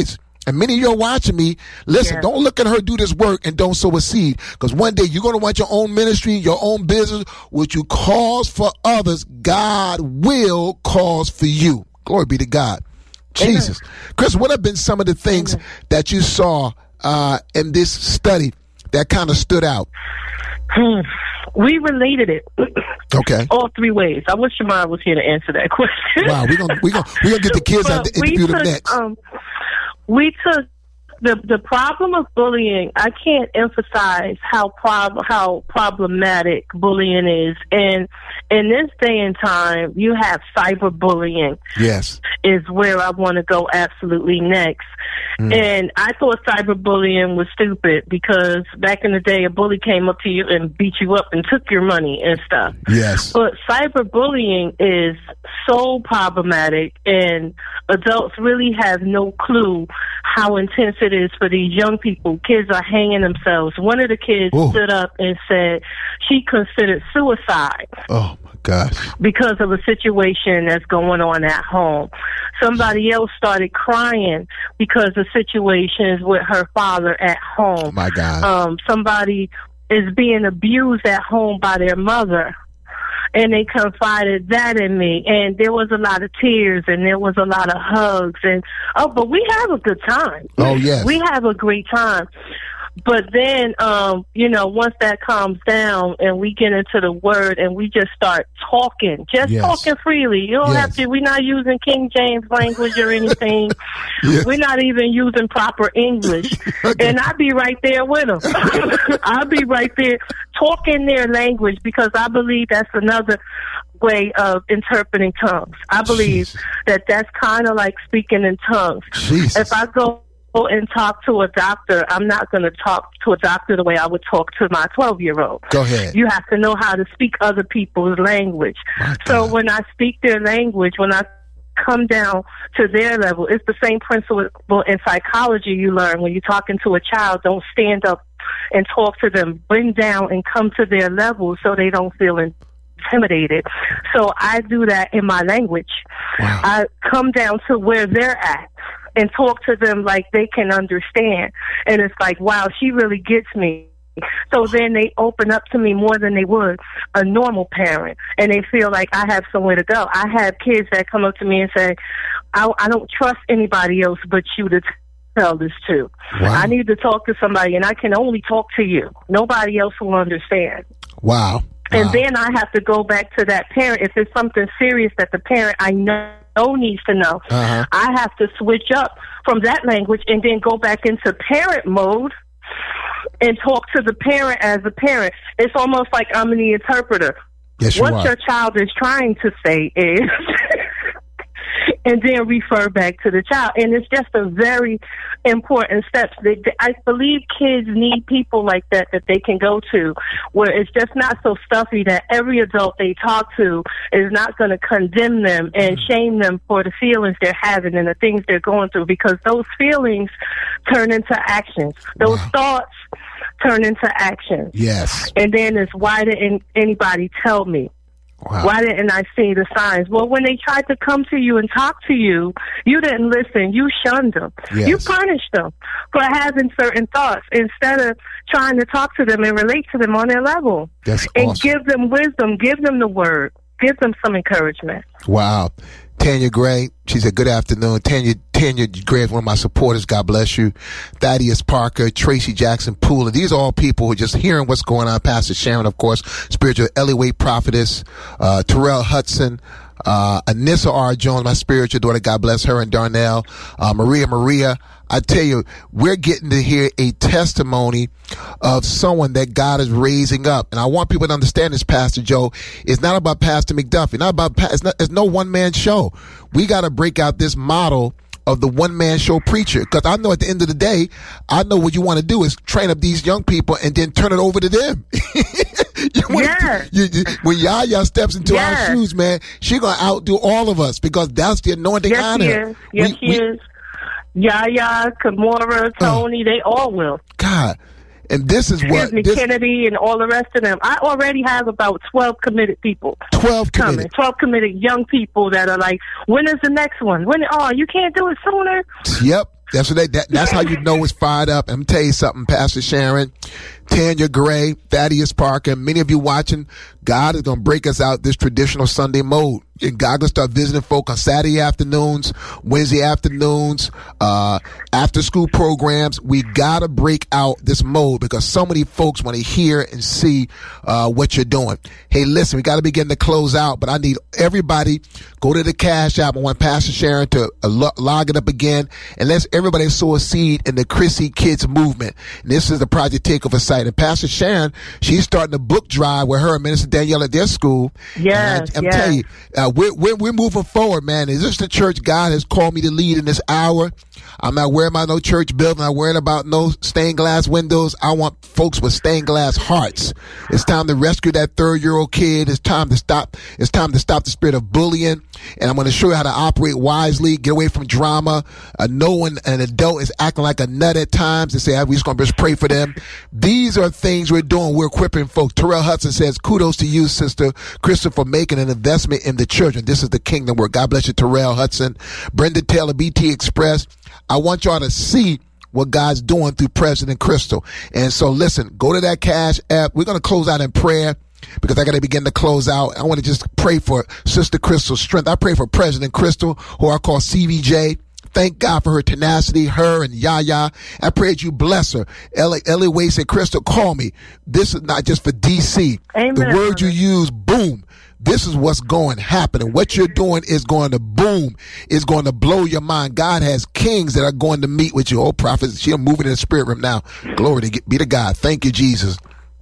And many of you are watching me. Listen, Yeah. don't look at her do this work and don't sow a seed. Because one day you're going to want your own ministry, your own business, which you cause for others, God will cause for you. Glory be to God. Jesus. Chris, what have been some of the things Amen. that you saw uh, in this study that kind of stood out? Hmm. We related it. Okay. All three ways. I wish Shamar was here to answer that question. Wow, we're gonna we're gonna we're gonna get the kids out to interview them next. Um, we took the the problem of bullying. I can't emphasize how prob- how problematic bullying is, and in this day and time, you have cyberbullying. Yes, is where I want to go absolutely next. Mm. And I thought cyberbullying was stupid because back in the day, a bully came up to you and beat you up and took your money and stuff. Yes. But cyberbullying is so problematic, and adults really have no clue how intense it is for these young people. Kids are hanging themselves. One of the kids Ooh. stood up and said she considered suicide. Oh, my gosh. Because of a situation that's going on at home. Somebody else started crying because of situations with her father at home. My God. Um, somebody is being abused at home by their mother. And they confided that in me. And there was a lot of tears and there was a lot of hugs. And oh, but we have a good time. Oh, yes. We have a great time. But then, um, you know, once that calms down and we get into the word and we just start talking, just yes. talking freely. You don't yes. have to, we're not using King James language or anything. yes. We're not even using proper English. okay. And I'll be right there with them. I'll be right there talking their language because I believe that's another way of interpreting tongues. I believe Jesus. that that's kind of like speaking in tongues. Jesus. If I go and talk to a doctor, I'm not going to talk to a doctor the way I would talk to my twelve-year-old. Go ahead. You have to know how to speak other people's language. So when I speak their language, when I come down to their level, it's the same principle in psychology you learn when you're talking to a child. Don't stand up and talk to them. Bring down and come to their level so they don't feel intimidated. So I do that in my language. Wow. I come down to where they're at and talk to them like they can understand. And it's like, wow, she really gets me. So then they open up to me more than they would a normal parent. And they feel like I have somewhere to go. I have kids that come up to me and say, I, I don't trust anybody else but you to tell this to. Wow. I need to talk to somebody, and I can only talk to you. Nobody else will understand. Wow. And wow. then I have to go back to that parent. If it's something serious that the parent I know needs to know, uh-huh. I have to switch up from that language and then go back into parent mode and talk to the parent as a parent. It's almost like I'm the interpreter. Yes, you what are. your child is trying to say is, and then refer back to the child. And it's just a very important step. They, I believe kids need people like that that they can go to, where it's just not so stuffy that every adult they talk to is not going to condemn them and shame them for the feelings they're having and the things they're going through, because those feelings turn into actions. Those wow. thoughts turn into actions. Yes. And then it's, why didn't anybody tell me? Wow. Why didn't I see the signs? Well, when they tried to come to you and talk to you, you didn't listen. You shunned them. Yes. You punished them for having certain thoughts instead of trying to talk to them and relate to them on their level. That's and awesome. give them wisdom. Give them the word. Give them some encouragement. Wow. Tanya Gray, she said, good afternoon. Tanya, Tanya Gray is one of my supporters. God bless you. Thaddeus Parker, Tracy Jackson Poole. These are all people who are just hearing what's going on. Pastor Sharon, of course, spiritual Ellie Wade prophetess, uh, Terrell Hudson, uh, Anissa R. Jones, my spiritual daughter. God bless her, and Darnell, uh, Maria Maria. I tell you, we're getting to hear a testimony of someone that God is raising up. And I want people to understand this, Pastor Joe. It's not about Pastor McDuffie. Not about, it's, not, it's no one-man show. We got to break out this model of the one-man show preacher. Because I know at the end of the day, I know what you want to do is train up these young people and then turn it over to them. you yes. you, you, when Yaya steps into yes. our shoes, man, she's going to outdo all of us, because that's the anointing yes, on he her. is. Yes, we, he we, is. Yaya, Kimora, Tony, uh, they all will. God. And this is Excuse what me, this, Kennedy and all the rest of them. I already have about twelve committed people. Twelve committed. Coming. Twelve committed young people that are like, when is the next one? When? Oh, you can't do it sooner. Yep. That's what they, that, that's how you know it's fired up. I'm gonna tell you something, Pastor Sharon, Tanya Gray, Thaddeus Parker, many of you watching, God is going to break us out this traditional Sunday mode. And God going to start visiting folk on Saturday afternoons, Wednesday afternoons, uh, after school programs. We got to break out this mode because so many folks want to hear and see uh, what you're doing. Hey, listen, we got to begin to close out, but I need everybody go to the Cash App. I want Pastor Sharon to uh, lo- log it up again, and let's everybody sow a seed in the Chrissy Kids movement. And this is the Project Takeover site. And Pastor Sharon, she's starting a book drive with her and Minister Danielle at their school. Yes, I, I'm yes. telling you, uh, we're, we're, we're moving forward, man. Is this the church God has called me to lead in this hour? I'm not worried about no church building. I'm not worried about no stained glass windows. I want folks with stained glass hearts. It's time to rescue that third-year-old kid. It's time to stop. It's time to stop the spirit of bullying. And I'm going to show you how to operate wisely, get away from drama. Uh, knowing an adult is acting like a nut at times and say, hey, we're just going to just pray for them. These are things we're doing. We're equipping folks. Terrell Hudson says, kudos to you, Sister Crystal, for making an investment in the children. This is the kingdom work. God bless you, Terrell Hudson. Brenda Taylor, B T Express. I want y'all to see what God's doing through President Crystal. And so listen, go to that Cash App. We're going to close out in prayer because I got to begin to close out. I want to just pray for Sister Crystal's strength. I pray for President Crystal, who I call C V J. Thank God for her tenacity, her and Yaya. I pray that you bless her. Ellie, Ellie Wade said, Crystal, call me. This is not just for D C. Amen. The word you use, boom. This is what's going to happen. And what you're doing is going to boom. It's going to blow your mind. God has kings that are going to meet with you. Oh, prophets, she's moving in the spirit realm now. Glory to be to God. Thank you, Jesus.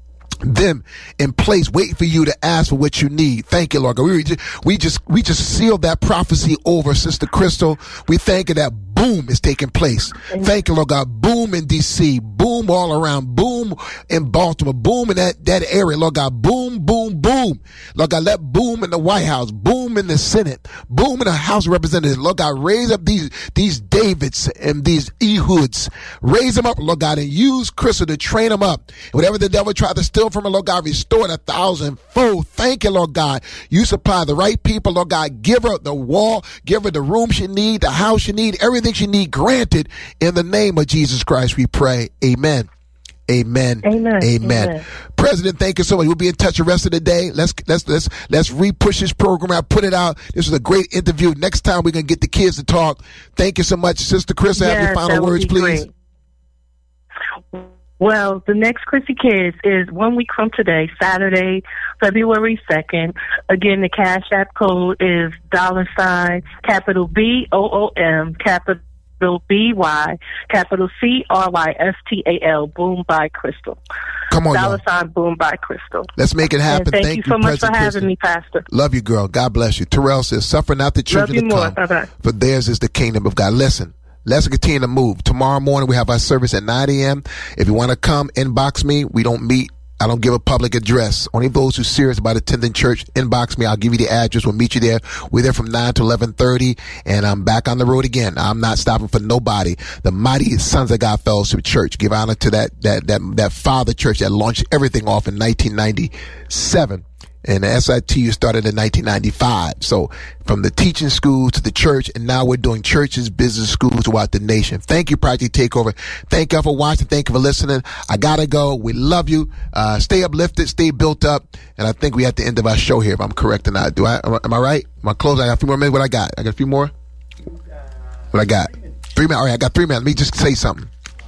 Them in place, waiting for you to ask for what you need. Thank you, Lord God. We just, we just, we just sealed that prophecy over Sister Crystal. We thank you that boom is taking place. Thank you, Lord God. Boom in D C, boom all around, boom in Baltimore, boom in that, that area, Lord God. Boom, boom, boom. Lord God, let boom in the White House, boom in the Senate, boom in the House of Representatives. Lord God, raise up these, these Davids and these Ehuds. Raise them up, Lord God, and use Crystal to train them up. Whatever the devil tried to steal from her, Lord God, restore it a thousandfold. Thank you, Lord God. You supply the right people, Lord God. Give her the wall, give her the room she need, the house she need, everything she need granted in the name of Jesus Christ. We pray. Amen. Amen. Amen. Amen. Amen. President, thank you so much. We'll be in touch the rest of the day. Let's let's let's let's re-push this program out, put it out. This was a great interview. Next time we're gonna get the kids to talk. Thank you so much, Sister Chris. Yes, have your final words, please. Great. Well, the next Chrissy Kids is one week from today, Saturday, February second. Again, the Cash App code is dollar sign, capital B O O M, capital B Y, capital C R Y S T A L, Boom by Crystal. Come on, dollar y'all. sign, Boom by Crystal. Let's make it happen. Thank, thank you so you, much President for having Crystal. me, Pastor. Love you, girl. God bless you. Terrell says, suffer not the children to more. come, Bye-bye. for theirs is the kingdom of God. Listen. Let's continue to move. Tomorrow morning, we have our service at nine a.m. If you want to come, inbox me. We don't meet. I don't give a public address. Only those who are serious about attending church, inbox me. I'll give you the address. We'll meet you there. We're there from nine to eleven thirty, and I'm back on the road again. I'm not stopping for nobody. The Mighty Sons of God Fellowship Church. Give honor to that, that, that, that father church that launched everything off in nineteen ninety-seven. And the S I T U started in nineteen ninety-five. So from the teaching school to the church, and now we're doing churches, business schools throughout the nation. Thank you, Project Takeover. Thank you for watching. Thank you for listening. I gotta go. We love you. Uh, stay uplifted, stay built up. And I think we at the end of our show here, if I'm correct or not. Do I, am I right? Am I close? I got a few more minutes. What I got? I got a few more? What I got? Three minutes. All right, I got three minutes. Let me just say something.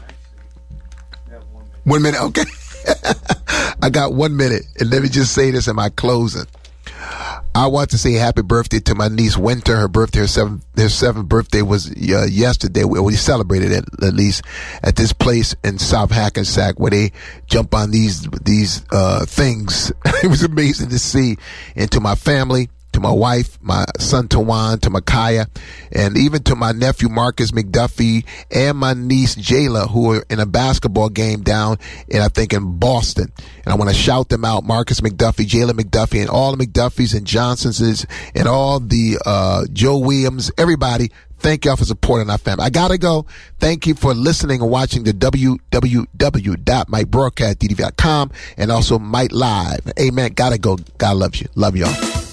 One minute. Okay. I got one minute, and let me just say this in my closing. I want to say happy birthday to my niece Winter. Her birthday, her seventh, her seventh birthday was uh, yesterday. We, we celebrated it at least at this place in South Hackensack where they jump on these these uh, things. It was amazing to see. And to my family, to my wife, my son Tawan, to Micaiah, and even to my nephew Marcus McDuffie and my niece Jayla, who are in a basketball game down in, I think, in Boston. And I want to shout them out, Marcus McDuffie, Jayla McDuffie, and all the McDuffies and Johnsons and all the uh, Joe Williams, everybody. Thank y'all for supporting our family. I gotta go. Thank you for listening and watching the w w w dot mike broadcast d t v dot com and also Mike Live. Amen. Gotta go. God loves you. Love y'all.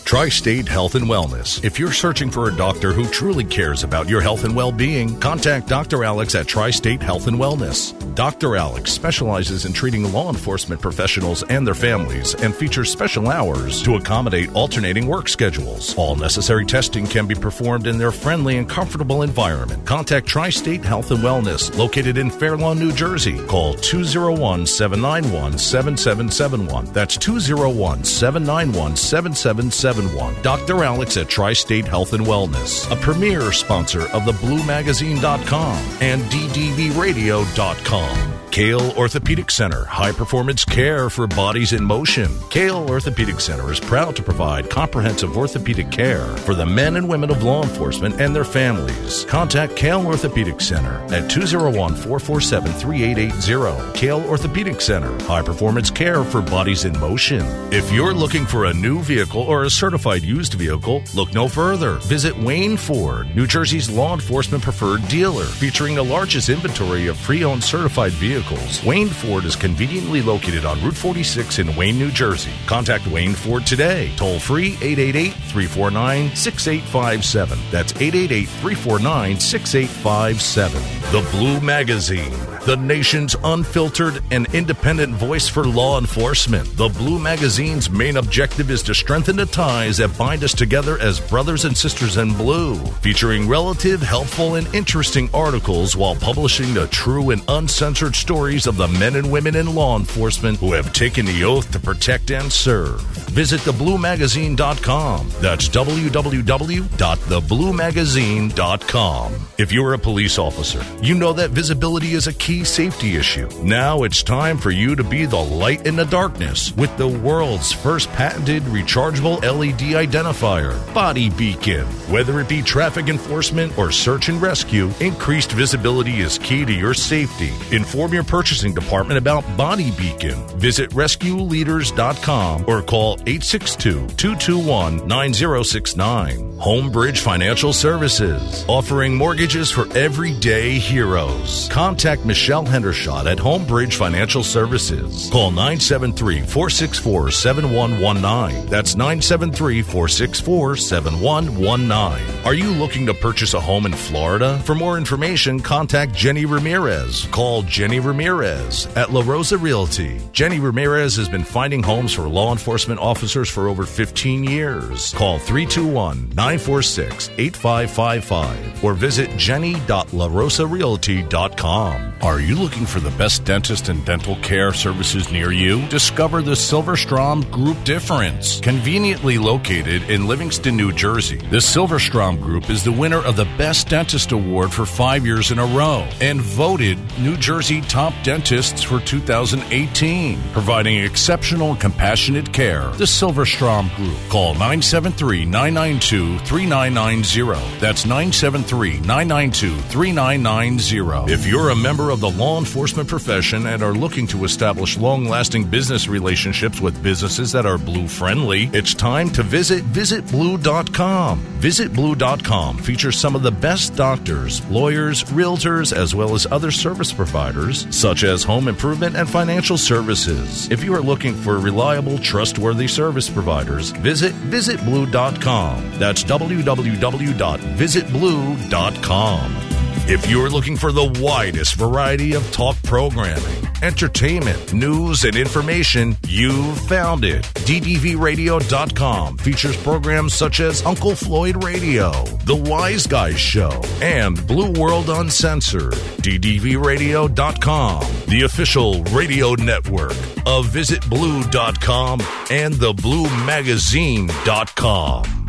Tri-State Health and Wellness. If you're searching for a doctor who truly cares about your health and well-being, contact Doctor Alex at Tri-State Health and Wellness. Doctor Alex specializes in treating law enforcement professionals and their families and features special hours to accommodate alternating work schedules. All necessary testing can be performed in their friendly and comfortable environment. Contact Tri-State Health and Wellness, located in Fair Lawn, New Jersey. Call two oh one, seven nine one, seven seven seven one. That's two oh one, seven nine one, seven seven seven one. Doctor Alex at Tri-State Health and Wellness, a premier sponsor of the blue magazine dot com and D D V radio dot com. Kale Orthopedic Center, high-performance care for bodies in motion. Kale Orthopedic Center is proud to provide comprehensive orthopedic care for the men and women of law enforcement and their families. Contact Kale Orthopedic Center at two oh one, four four seven, three eight eight oh. Kale Orthopedic Center, high-performance care for bodies in motion. If you're looking for a new vehicle or a certified used vehicle, look no further. Visit Wayne Ford, New Jersey's law enforcement preferred dealer, featuring the largest inventory of pre-owned certified vehicles. Wayne Ford is conveniently located on Route forty-six in Wayne, New Jersey. Contact Wayne Ford today. Toll free eight eight eight, three four nine, six eight five seven. That's eight eight eight, three four nine, six eight five seven. The Blue Magazine, the nation's unfiltered and independent voice for law enforcement. The Blue Magazine's main objective is to strengthen the ties that bind us together as brothers and sisters in blue, featuring relative, helpful, and interesting articles while publishing the true and uncensored stories of the men and women in law enforcement who have taken the oath to protect and serve. Visit the blue magazine dot com. That's w w w dot the blue magazine dot com. If you're a police officer, you know that visibility is a key safety issue. Now it's time for you to be the light in the darkness with the world's first patented rechargeable L E D identifier, Body Beacon. Whether it be traffic enforcement or search and rescue, increased visibility is key to your safety. Inform your purchasing department about Body Beacon. Visit rescue leaders dot com or call eight six two, two two one, nine zero six nine. Homebridge Financial Services, offering mortgages for everyday heroes. Contact Michelle Hendershot at Homebridge Financial Services. Call nine seven three, four six four, seven one one nine. That's nine seven three, four six four, seven one one nine. Are you looking to purchase a home in Florida? For more information, contact Jenny Ramirez. Call Jenny Ramirez at La Rosa Realty. Jenny Ramirez has been finding homes for law enforcement officers for over fifteen years. Call three two one, nine four six, eight five five five or visit jenny dot la rosa realty dot com. Are you looking for the best dentist and dental care services near you? Discover the Silverstrom Group difference. Conveniently located in Livingston, New Jersey, the Silverstrom Group is the winner of the Best Dentist Award for five years in a row and voted New Jersey Top Dentists for two thousand eighteen, providing exceptional and compassionate care. The Silverstrom Group. Call nine seven three, nine nine two, three nine nine zero. That's nine seven three, nine nine two, three nine nine zero. If you're a member of the law enforcement profession and are looking to establish long-lasting business relationships with businesses that are blue-friendly, it's time to visit visit blue dot com. visit blue dot com features some of the best doctors, lawyers, realtors, as well as other service providers, such as home improvement and financial services. If you are looking for reliable, trustworthy service providers, visit visit blue dot com. That's w w w dot visit blue dot com. If you're looking for the widest variety of talk programming, entertainment, news, and information, you've found it. D D V radio dot com features programs such as Uncle Floyd Radio, The Wise Guys Show, and Blue World Uncensored. D D V radio dot com, the official radio network of visit blue dot com and the blue magazine dot com.